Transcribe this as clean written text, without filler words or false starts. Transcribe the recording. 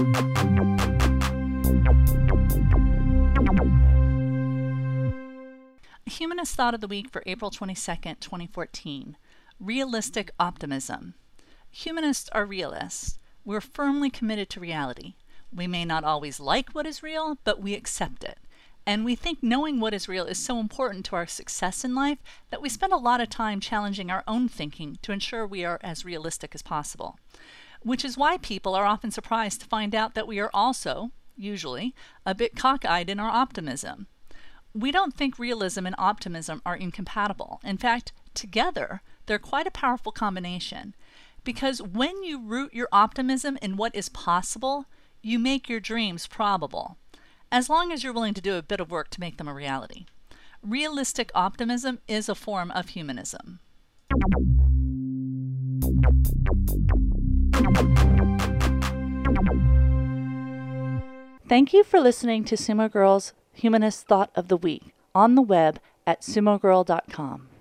Humanist Thought of the Week for April 22nd, 2014. Realistic optimism. Humanists are realists. We're firmly committed to reality. We may not always like what is real, but we accept it. And we think knowing what is real is so important to our success in life that we spend a lot of time challenging our own thinking to ensure we are as realistic as possible. Which is why people are often surprised to find out that we are also, usually, a bit cockeyed in our optimism. We don't think realism and optimism are incompatible. In fact, together, they're quite a powerful combination. Because when you root your optimism in what is possible, you make your dreams probable, as long as you're willing to do a bit of work to make them a reality. Realistic optimism is a form of humanism. Thank you for listening to Sumo Girl's Humanist Thought of the Week on the web at sumogirl.com.